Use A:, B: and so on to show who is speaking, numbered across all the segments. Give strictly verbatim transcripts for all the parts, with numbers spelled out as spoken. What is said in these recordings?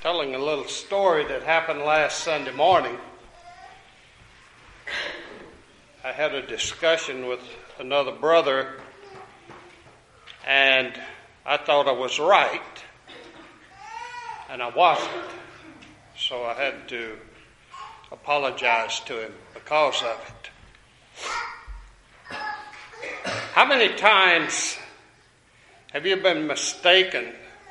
A: telling a little story that happened last Sunday morning. I had a discussion with another brother, and I thought I was right, and I wasn't. So I had to apologize to him because of it. How many times have you been mistaken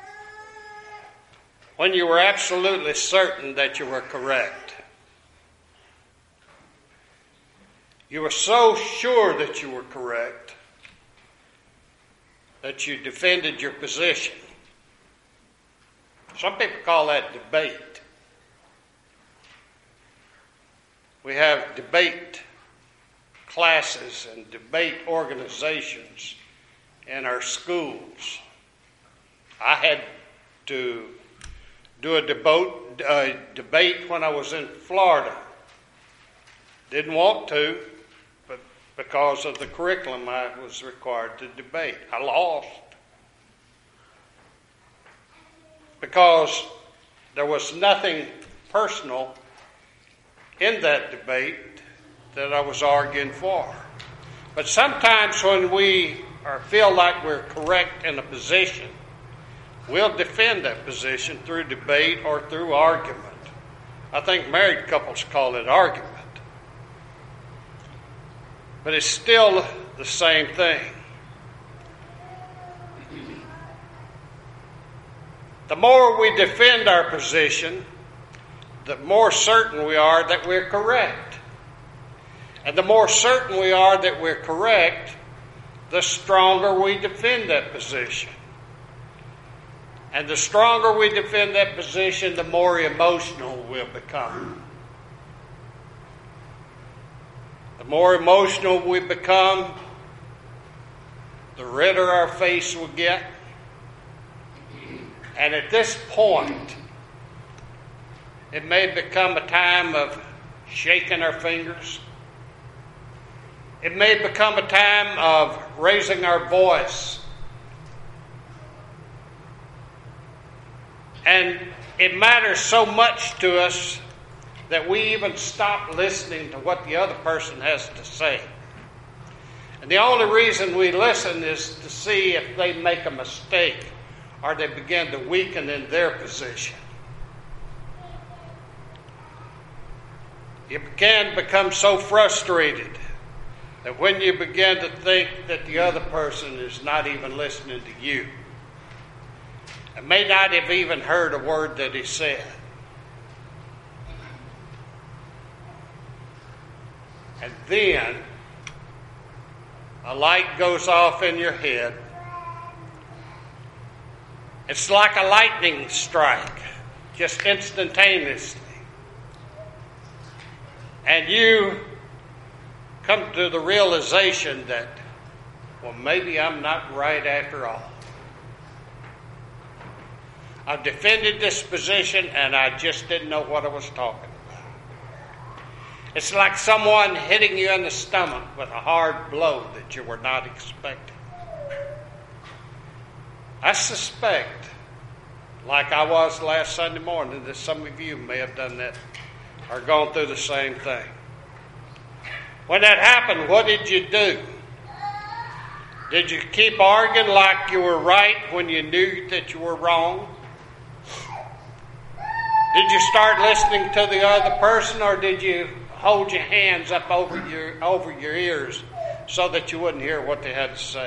A: when you were absolutely certain that you were correct? You were so sure that you were correct that you defended your position. Some people call that debate. We have debate classes and debate organizations in our schools. I had to do a debate, uh, debate when I was in Florida. Didn't want to, but because of the curriculum I was required to debate. I lost. Because there was nothing personal in that debate that I was arguing for. But sometimes when we or feel like we're correct in a position, we'll defend that position through debate or through argument. I think married couples call it argument. But it's still the same thing. The more we defend our position, the more certain we are that we're correct. And the more certain we are that we're correct, the stronger we defend that position. And the stronger we defend that position, the more emotional we'll become. The more emotional we become, the redder our face will get. And at this point, it may become a time of shaking our fingers. It may become a time of raising our voice. And it matters so much to us that we even stop listening to what the other person has to say. And the only reason we listen is to see if they make a mistake or they begin to weaken in their position. You can become so frustrated that when you begin to think that the other person is not even listening to you, and may not have even heard a word that he said. And then a light goes off in your head. It's like a lightning strike, just instantaneously. And you come to the realization that, well, maybe I'm not right after all. I've defended this position and I just didn't know what I was talking about. It's like someone hitting you in the stomach with a hard blow that you were not expecting. I suspect, like I was last Sunday morning, that some of you may have done that or gone through the same thing. When that happened, what did you do? Did you keep arguing like you were right when you knew that you were wrong? Did you start listening to the other person, or did you hold your hands up over your over your ears so that you wouldn't hear what they had to say?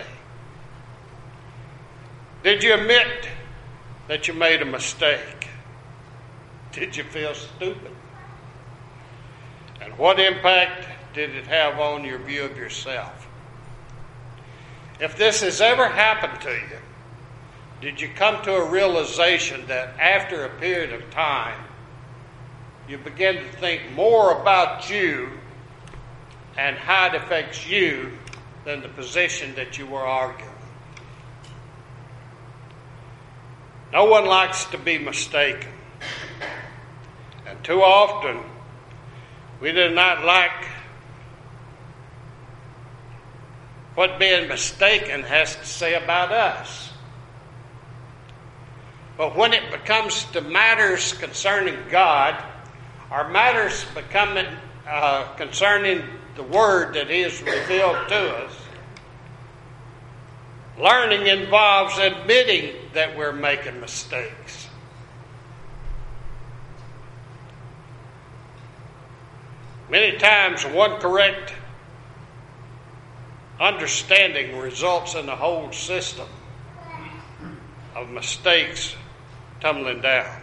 A: Did you admit that you made a mistake? Did you feel stupid? And what impact did it have on your view of yourself? If this has ever happened to you, did you come to a realization that after a period of time, you begin to think more about you and how it affects you than the position that you were arguing? No one likes to be mistaken. And too often, we do not like what being mistaken has to say about us. But when it becomes to matters concerning God, or matters becoming uh, concerning the Word that He has revealed to us, learning involves admitting that we're making mistakes. Many times one correct understanding results in a whole system of mistakes tumbling down.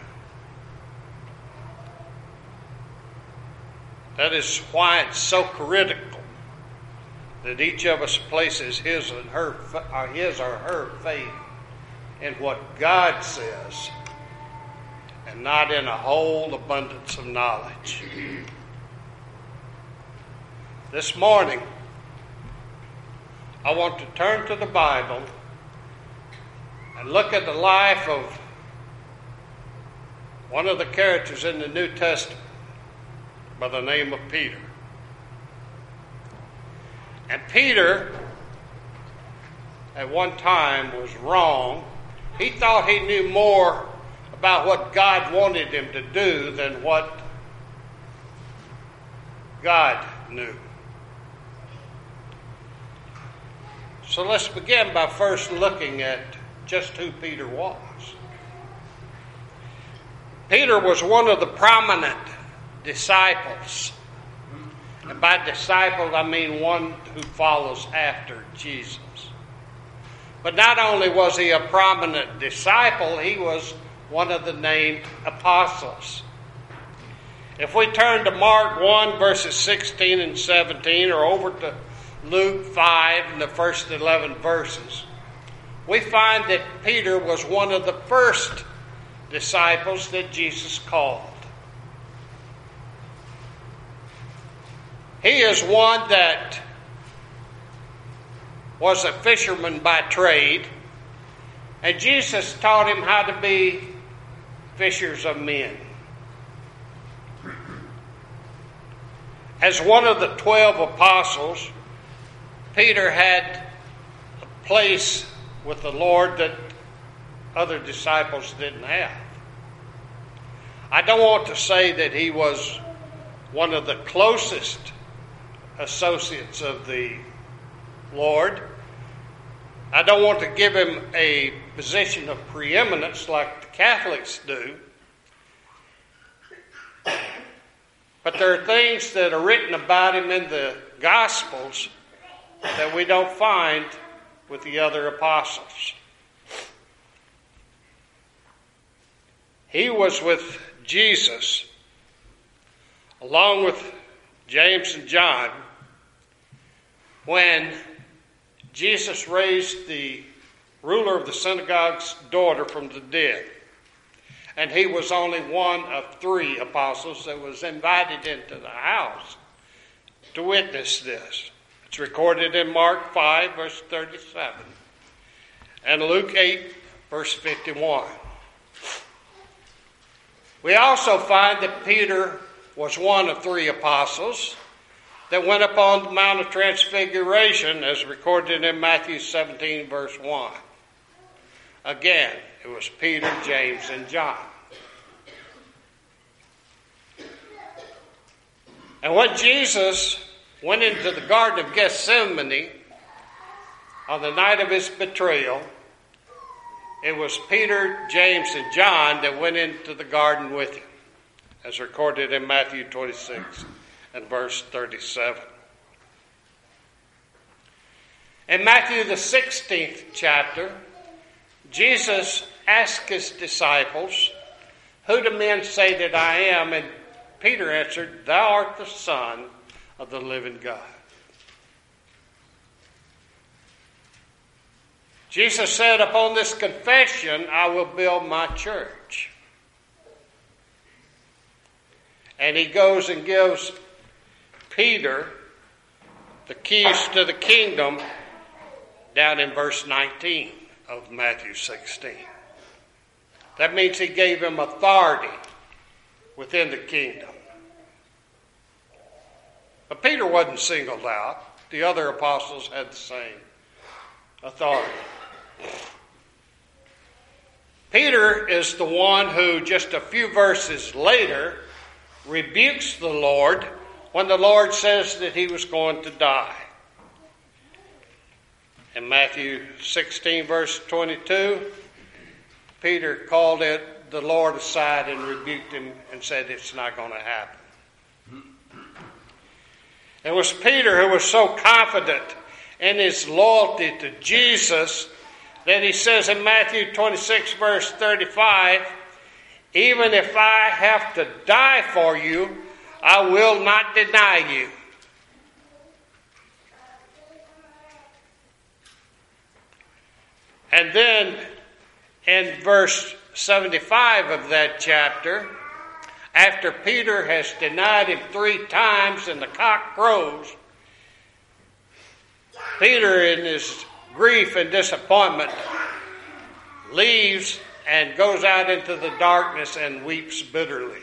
A: That is why it's so critical that each of us places his and her, or his or her faith in what God says, and not in a whole abundance of knowledge. This morning, I want to turn to the Bible and look at the life of one of the characters in the New Testament by the name of Peter. And Peter, at one time, was wrong. He thought he knew more about what God wanted him to do than what God knew. So let's begin by first looking at just who Peter was. Peter was one of the prominent disciples. And by disciple, I mean one who follows after Jesus. But not only was he a prominent disciple, he was one of the named apostles. If we turn to Mark one, verses sixteen and seventeen, or over to Luke five and the first eleven verses, we find that Peter was one of the first disciples that Jesus called. He is one that was a fisherman by trade, and Jesus taught him how to be fishers of men. As one of the twelve apostles, Peter had a place with the Lord that other disciples didn't have. I don't want to say that he was one of the closest associates of the Lord. I don't want to give him a position of preeminence like the Catholics do. But there are things that are written about him in the Gospels that we don't find with the other apostles. He was with Jesus, along with James and John, when Jesus raised the ruler of the synagogue's daughter from the dead. And he was only one of three apostles that was invited into the house to witness this. It's recorded in Mark five, verse thirty-seven, and Luke eight, verse fifty-one. We also find that Peter was one of three apostles that went up on the Mount of Transfiguration, as recorded in Matthew seventeen, verse one. Again, it was Peter, James, and John. And when Jesus went into the Garden of Gethsemane on the night of his betrayal, it was Peter, James, and John that went into the garden with him, as recorded in Matthew twenty-six and verse thirty-seven. In Matthew the sixteenth chapter, Jesus asked his disciples, "Who do men say that I am?" And Peter answered, "Thou art the Son of the living God." Jesus said, "Upon this confession I will build my church." And he goes and gives Peter the keys to the kingdom down in verse nineteen of Matthew sixteen. That means he gave him authority within the kingdom. But Peter wasn't singled out. The other apostles had the same authority. Peter is the one who, just a few verses later, rebukes the Lord when the Lord says that he was going to die. In Matthew sixteen, verse twenty-two, Peter called it the Lord aside and rebuked him and said it's not going to happen. It was Peter who was so confident in his loyalty to Jesus that he says in Matthew twenty-six, verse thirty-five, even if I have to die for you, I will not deny you. And then in verse seventy-five of that chapter, after Peter has denied him three times and the cock crows, Peter, in his grief and disappointment, leaves and goes out into the darkness and weeps bitterly.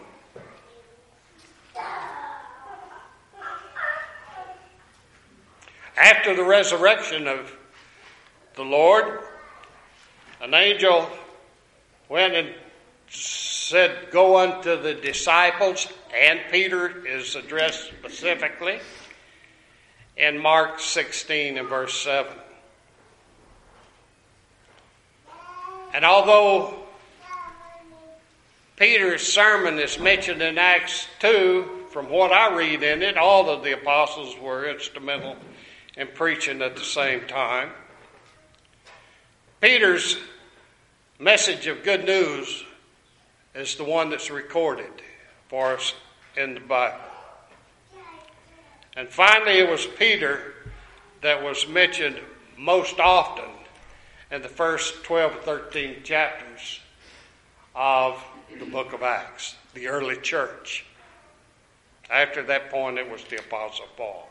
A: After the resurrection of the Lord, an angel went and said, go unto the disciples, and Peter is addressed specifically in Mark sixteen and verse seven. And although Peter's sermon is mentioned in Acts two, from what I read in it, all of the apostles were instrumental in preaching at the same time. Peter's message of good news is the one that's recorded for us in the Bible. And finally, it was Peter that was mentioned most often in the first twelve or thirteen chapters of the book of Acts, the early church. After that point, it was the Apostle Paul.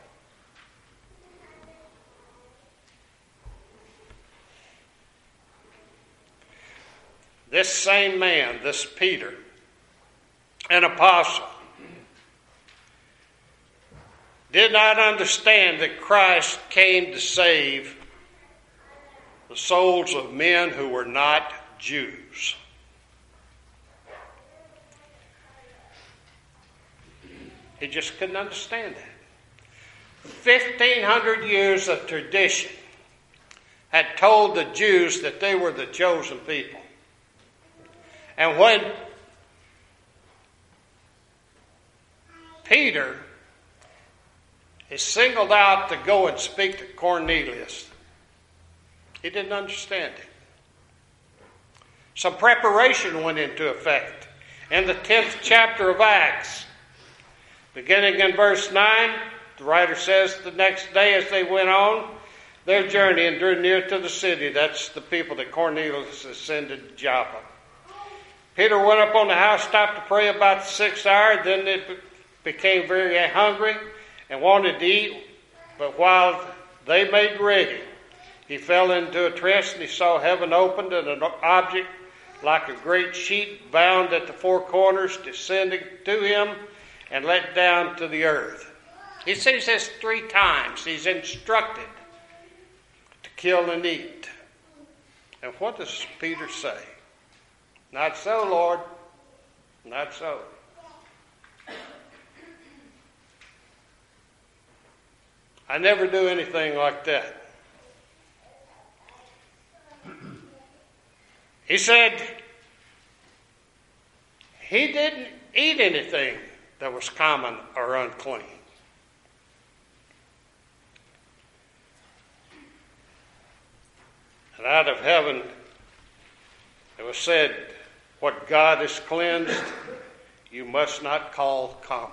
A: This same man, this Peter, an apostle, did not understand that Christ came to save the souls of men who were not Jews. He just couldn't understand that. Fifteen hundred years of tradition had told the Jews that they were the chosen people. And when Peter is singled out to go and speak to Cornelius, he didn't understand it. Some preparation went into effect. In the tenth chapter of Acts, beginning in verse nine, the writer says, the next day as they went on their journey and drew near to the city, that's the people that Cornelius ascended to Joppa, Peter went up on the housetop to pray about the sixth hour. Then it became very hungry and wanted to eat. But while they made ready, he fell into a trance, and he saw heaven opened and an object like a great sheet bound at the four corners descending to him and let down to the earth. He says this three times. He's instructed to kill and eat. And what does Peter say? Not so, Lord. Not so. I never do anything like that. He said he didn't eat anything that was common or unclean. And out of heaven it was said, what God has cleansed, you must not call common.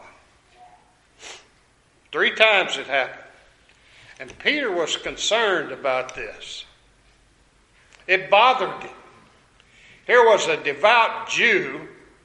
A: Three times it happened. And Peter was concerned about this. It bothered him. Here was a devout Jew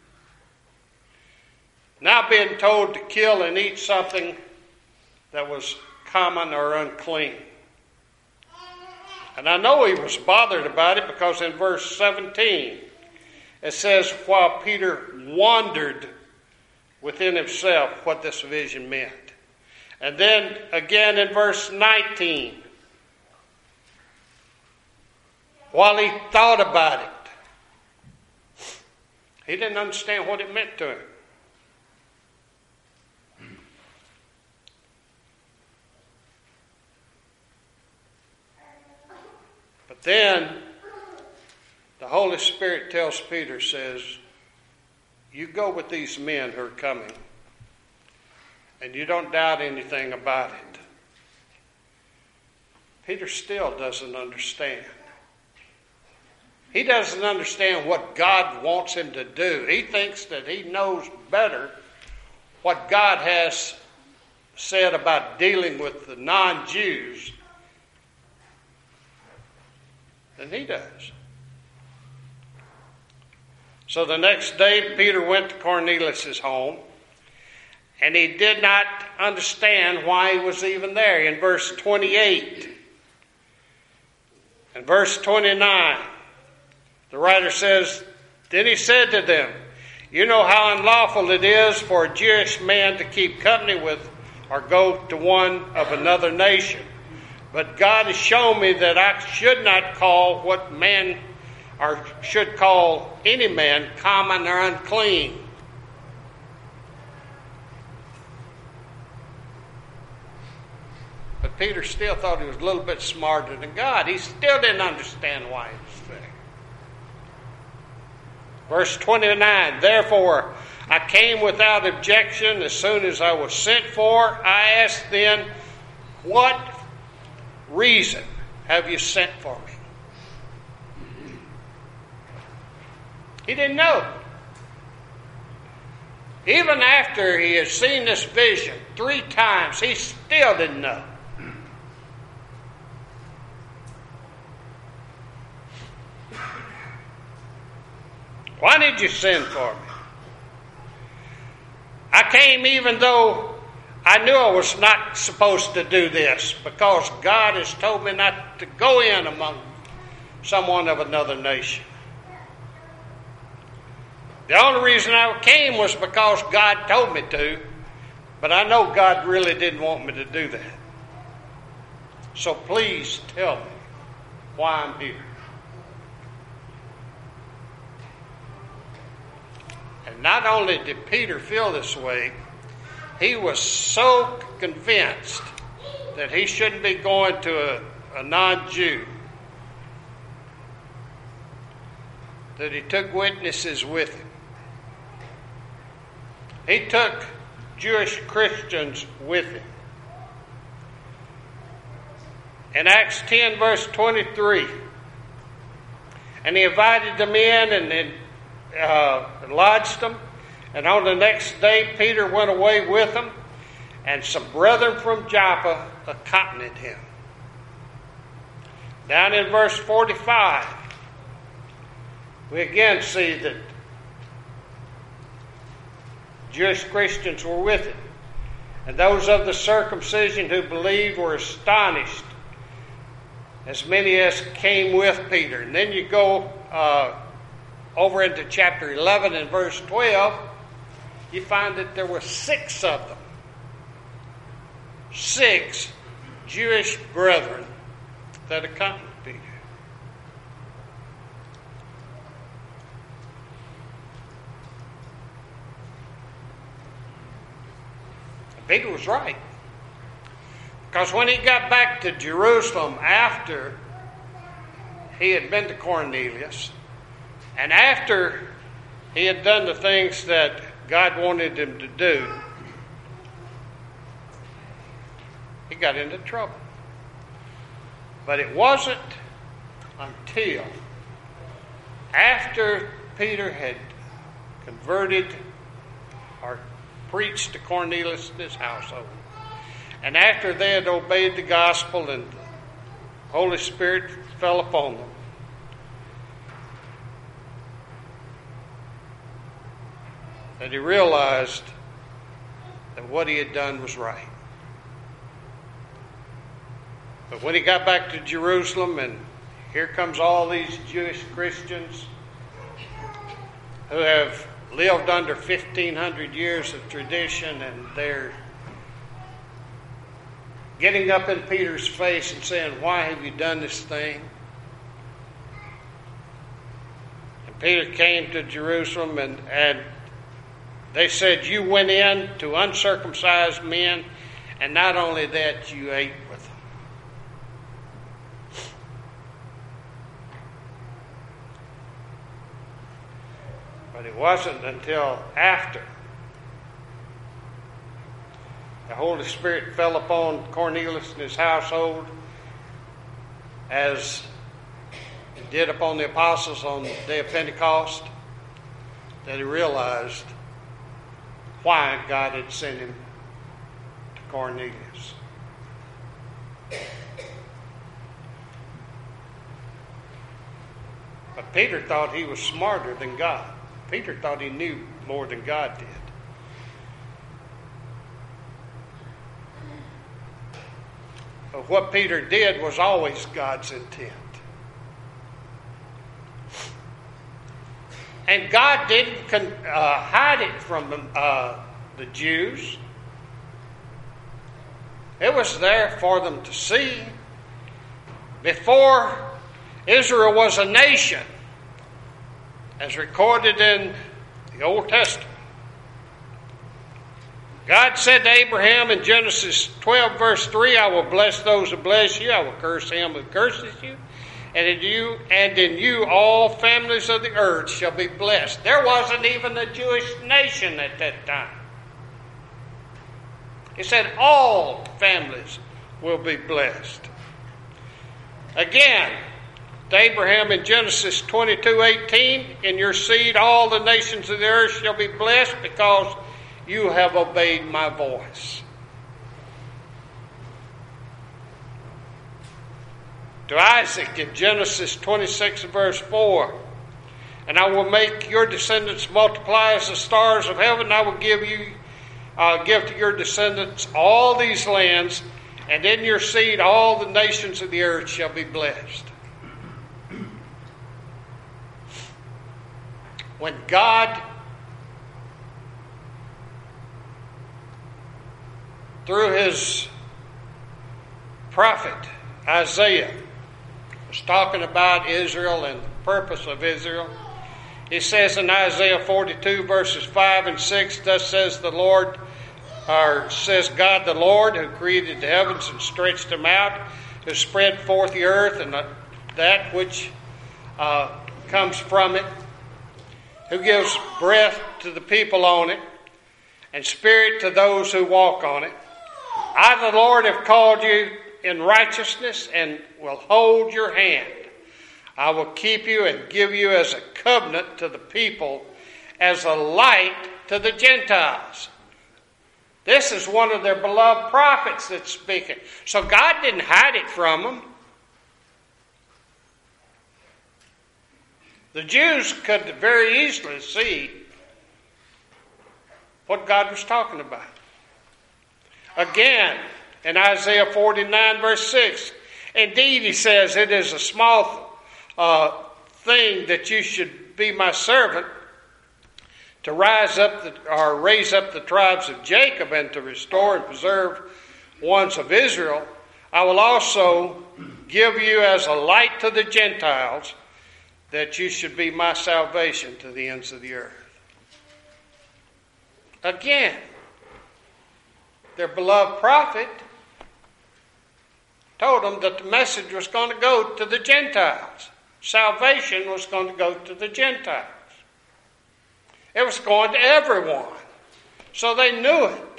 A: now being told to kill and eat something that was common or unclean. And I know he was bothered about it because in verse seventeen, it says, while Peter wondered within himself what this vision meant. And then again in verse nineteen, while he thought about it, He didn't understand what it meant to him. But then the Holy Spirit tells Peter, says, you go with these men who are coming, and you don't doubt anything about it. Peter still doesn't understand. He doesn't understand what God wants him to do. He thinks that he knows better what God has said about dealing with the non-Jews than he does. So the next day, Peter went to Cornelius' home, and he did not understand why he was even there. In verse twenty-eight and verse twenty-nine, the writer says, then he said to them, you know how unlawful it is for a Jewish man to keep company with or go to one of another nation. But God has shown me that I should not call what man, or should call any man, common or unclean. But Peter still thought he was a little bit smarter than God. He still didn't understand why he was there. Verse twenty-nine, therefore I came without objection as soon as I was sent for. I asked then, what reason have you sent for me? He didn't know. Even after he had seen this vision three times, he still didn't know. Why did you send for me? I came even though I knew I was not supposed to do this, because God has told me not to go in among someone of another nation. The only reason I came was because God told me to, but I know God really didn't want me to do that. So please tell me why I'm here. And not only did Peter feel this way, he was so convinced that he shouldn't be going to a, a non-Jew that he took witnesses with him. He took Jewish Christians with him. In Acts ten, verse twenty-three, and he invited them in and then uh, lodged them. And on the next day, Peter went away with them, and some brethren from Joppa accompanied him. Down in verse forty-five, we again see that Jewish Christians were with him. And those of the circumcision who believed were astonished, as many as came with Peter. And then you go uh, over into chapter eleven and verse twelve, you find that there were six of them. Six Jewish brethren that accompanied Peter. Peter was right. Because when he got back to Jerusalem after he had been to Cornelius, and after he had done the things that God wanted him to do, he got into trouble. But it wasn't until after Peter had converted or preached to Cornelius' household, and after they had obeyed the gospel and the Holy Spirit fell upon them, that he realized that what he had done was right. But when he got back to Jerusalem, and here comes all these Jewish Christians who have lived under fifteen hundred years of tradition, and they're getting up in Peter's face and saying, "Why have you done this thing?" And Peter came to Jerusalem, and, and they said, you went in to uncircumcised men, and not only that, you ate with them. But it wasn't until after the Holy Spirit fell upon Cornelius and his household, as it did upon the apostles on the day of Pentecost, that he realized why God had sent him to Cornelius. But Peter thought he was smarter than God. Peter thought he knew more than God did. But what Peter did was always God's intent. And God didn't uh, hide it from uh, the Jews. It was there for them to see. Before Israel was a nation, as recorded in the Old Testament, God said to Abraham in Genesis twelve, verse three, I will bless those who bless you, I will curse him who curses you, and in you and in you all families of the earth shall be blessed. There wasn't even a Jewish nation at that time. He said all families will be blessed. Again, to Abraham in Genesis twenty-two, eighteen, in your seed all the nations of the earth shall be blessed because you have obeyed my voice. To Isaac in Genesis twenty-six, verse four, and I will make your descendants multiply as the stars of heaven. I will give you, uh, give to your descendants all these lands, and in your seed all the nations of the earth shall be blessed. When God, through his prophet Isaiah, was talking about Israel and the purpose of Israel, he says in Isaiah forty-two, verses five and six, thus says the Lord, or says God the Lord, who created the heavens and stretched them out, who spread forth the earth and that which uh, comes from it, who gives breath to the people on it, and spirit to those who walk on it. I, the Lord, have called you in righteousness and will hold your hand. I will keep you and give you as a covenant to the people, as a light to the Gentiles. This is one of their beloved prophets that's speaking. So God didn't hide it from them. The Jews could very easily see what God was talking about. Again, in Isaiah forty-nine, verse six, indeed, he says, it is a small uh, thing that you should be my servant, to rise up the, or raise up the tribes of Jacob and to restore and preserve ones of Israel. I will also give you as a light to the Gentiles, that you should be my salvation to the ends of the earth. Again, their beloved prophet told them that the message was going to go to the Gentiles. Salvation was going to go to the Gentiles. It was going to everyone. So they knew it.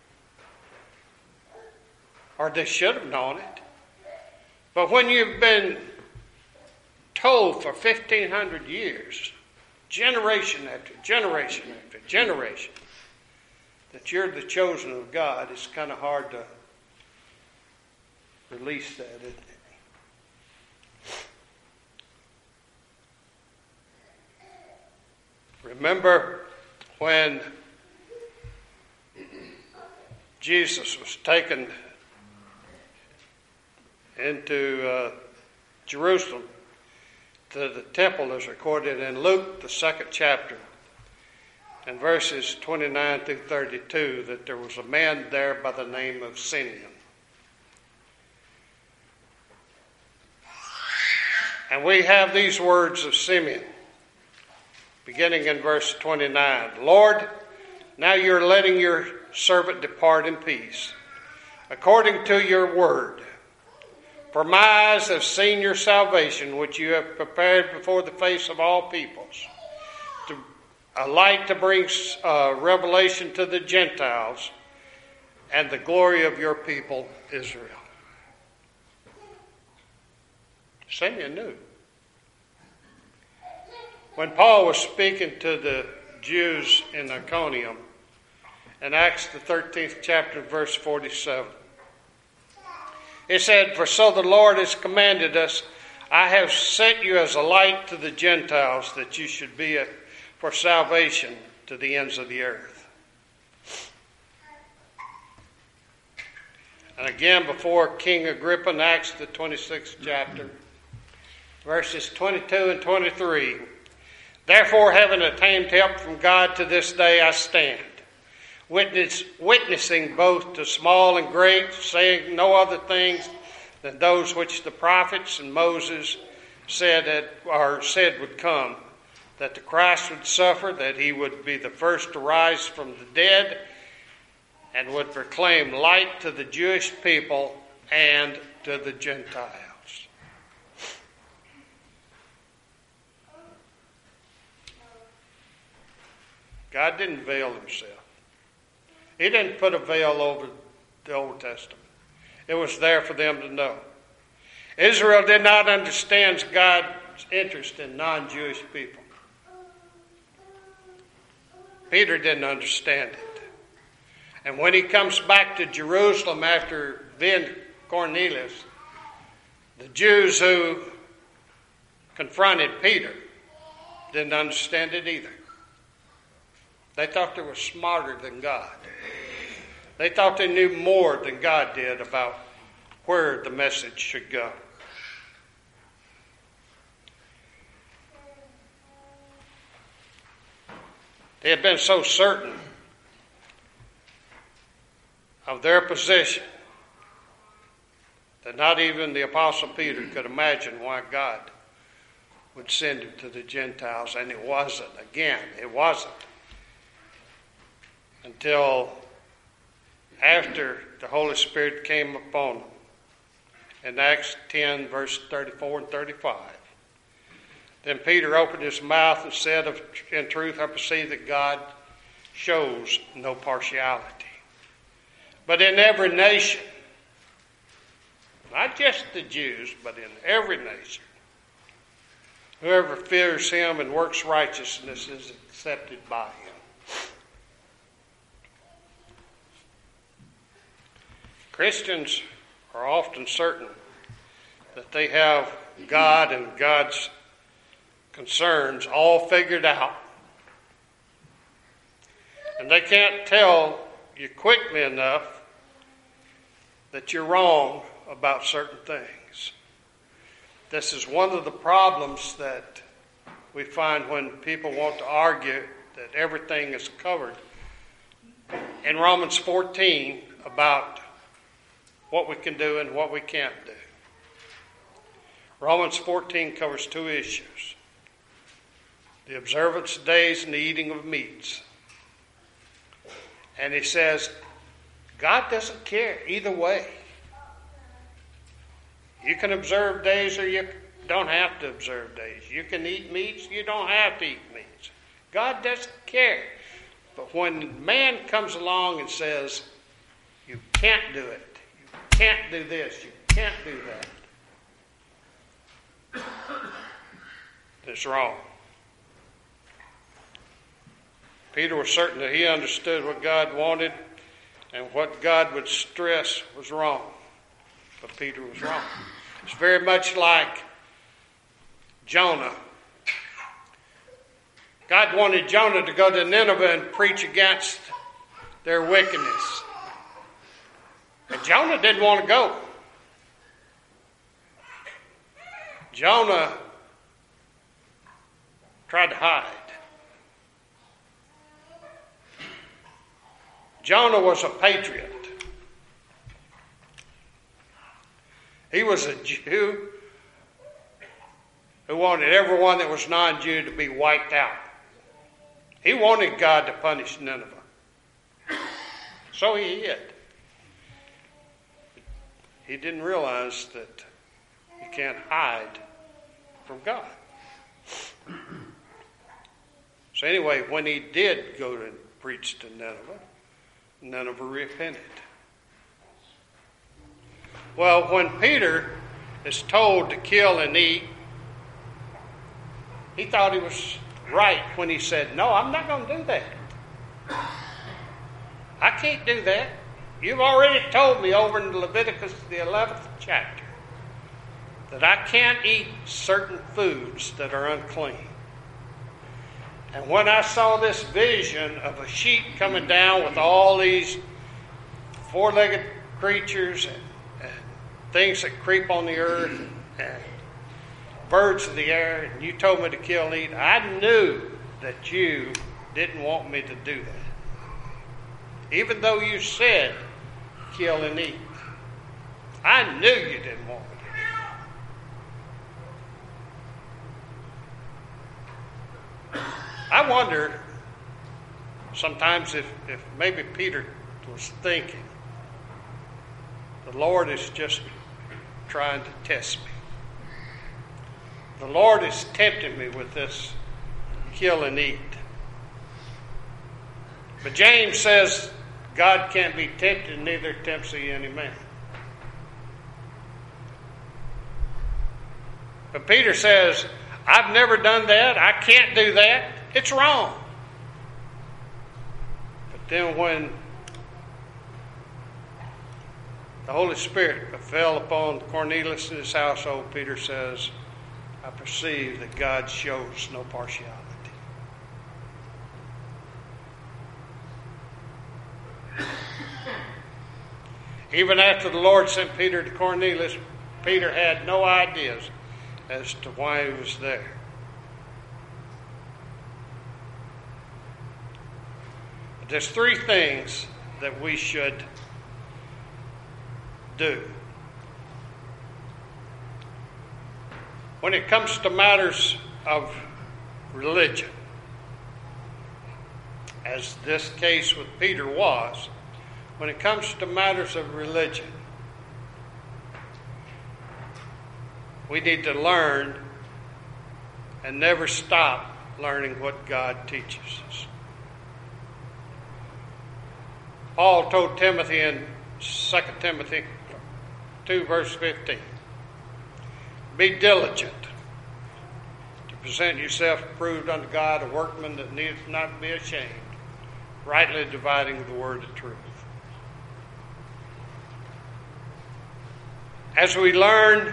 A: Or they should have known it. But when you've been told for fifteen hundred years, generation after generation after generation, that you're the chosen of God, it's kind of hard to release that, isn't it? Remember when Jesus was taken into uh, Jerusalem to the temple, as recorded in Luke, the second chapter, and verses twenty-nine through thirty-two, that there was a man there by the name of Simeon. And we have these words of Simeon. beginning in verse twenty-nine. Lord, now you're letting your servant depart in peace, according to your word. For my eyes have seen your salvation, which you have prepared before the face of all peoples, to, a light to bring uh, revelation to the Gentiles, and the glory of your people Israel. Simeon knew. When Paul was speaking to the Jews in Iconium, in Acts the thirteenth chapter, verse forty-seven, it said, for so the Lord has commanded us, I have set you as a light to the Gentiles, that you should be a, for salvation to the ends of the earth. And again, before King Agrippa, in Acts the twenty-sixth chapter, verses twenty-two and twenty-three, therefore, having attained help from God to this day, I stand, witness, witnessing both to small and great, saying no other things than those which the prophets and Moses said that, or said would come, that the Christ would suffer, that he would be the first to rise from the dead, and would proclaim light to the Jewish people and to the Gentiles. God didn't veil himself. He didn't put a veil over the Old Testament. It was there for them to know. Israel did not understand God's interest in non-Jewish people. Peter didn't understand it. And when he comes back to Jerusalem after being Cornelius, the Jews who confronted Peter didn't understand it either. They thought they were smarter than God. They thought they knew more than God did about where the message should go. They had been so certain of their position that not even the Apostle Peter could imagine why God would send him to the Gentiles. And it wasn't. Again, it wasn't until after the Holy Spirit came upon them. In Acts ten, verse thirty-four and thirty-five. Then Peter opened his mouth and said, in truth, I perceive that God shows no partiality, but in every nation, not just the Jews, but in every nation, whoever fears him and works righteousness is accepted by him. Christians are often certain that they have God and God's concerns all figured out. And they can't tell you quickly enough that you're wrong about certain things. This is one of the problems that we find when people want to argue that everything is covered in Romans fourteen about what we can do and what we can't do. Romans fourteen covers two issues: the observance of days and the eating of meats. And he says, God doesn't care either way. You can observe days or you don't have to observe days. You can eat meats, you don't have to eat meats. God doesn't care. But when man comes along and says, you can't do it, you can't do this, you can't do that, that's wrong. Peter was certain that he understood what God wanted, and what God would stress was wrong. But Peter was wrong. It's very much like Jonah. God wanted Jonah to go to Nineveh and preach against their wickedness. And Jonah didn't want to go. Jonah tried to hide. Jonah was a patriot. He was a Jew who wanted everyone that was non-Jew to be wiped out. He wanted God to punish Nineveh. So he did. He didn't realize that you can't hide from God. So anyway, when he did go to preach to Nineveh, Nineveh repented. Well, when Peter is told to kill and eat, he thought he was right when he said, no, I'm not going to do that. I can't do that. You've already told me over in Leviticus, the eleventh chapter, that I can't eat certain foods that are unclean. And when I saw this vision of a sheep coming down with all these four-legged creatures and, and things that creep on the earth and, and birds of the air, and you told me to kill and eat, I knew that you didn't want me to do that. Even though you said kill and eat, I knew you didn't want me to do that. I wonder sometimes if, if maybe Peter was thinking, the Lord is just trying to test me. The Lord is tempting me with this kill and eat. But James says God can't be tempted, neither tempts he any man. But Peter says, I've never done that. I can't do that. It's wrong. But then when the Holy Spirit fell upon Cornelius and his household, Peter says, I perceive that God shows no partiality. Even after the Lord sent Peter to Cornelius, Peter had no ideas as to why he was there. But there's three things that we should do. When it comes to matters of religion, as this case with Peter was, when it comes to matters of religion, we need to learn and never stop learning what God teaches us. Paul told Timothy in Second Timothy two, verse fifteen, be diligent to present yourself approved unto God, a workman that needeth not be ashamed, rightly dividing the word of truth. As we learn,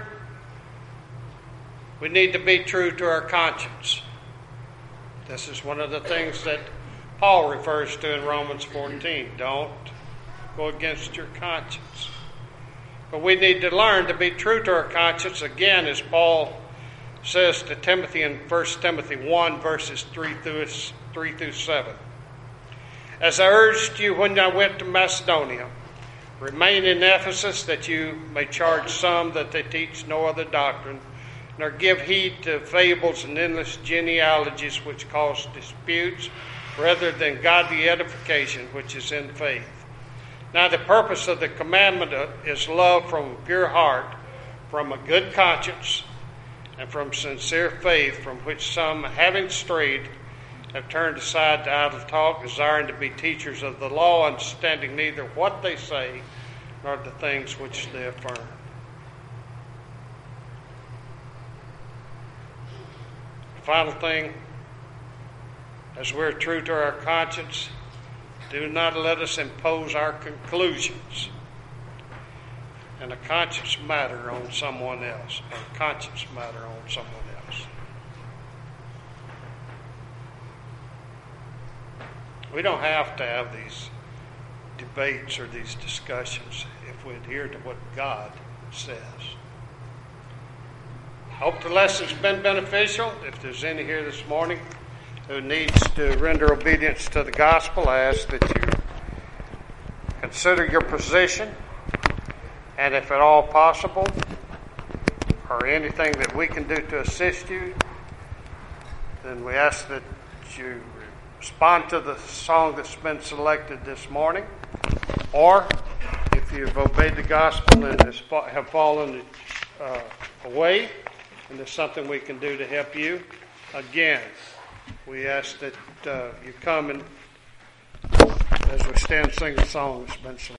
A: we need to be true to our conscience. This is one of the things that Paul refers to in Romans fourteen. Don't go against your conscience. But we need to learn to be true to our conscience, again, as Paul says to Timothy in First Timothy one, verses three through, three through seven. As I urged you when I went to Macedonia, remain in Ephesus, that you may charge some that they teach no other doctrine, nor give heed to fables and endless genealogies which cause disputes, rather than godly edification which is in faith. Now the purpose of the commandment is love from a pure heart, from a good conscience, and from sincere faith, from which some, having strayed, have turned aside to idle talk, desiring to be teachers of the law, understanding neither what they say nor the things which they affirm. The final thing, as we're true to our conscience, do not let us impose our conclusions and a conscience matter on someone else, and a conscience matter on someone else. We don't have to have these debates or these discussions if we adhere to what God says. I hope the lesson's been beneficial. If there's any here this morning who needs to render obedience to the gospel, I ask that you consider your position, and if at all possible, or anything that we can do to assist you, then we ask that you respond to the song that's been selected this morning, or if you've obeyed the gospel and has fa- have fallen uh, away, and there's something we can do to help you, again, we ask that uh, you come and as we stand and sing the song that's been selected.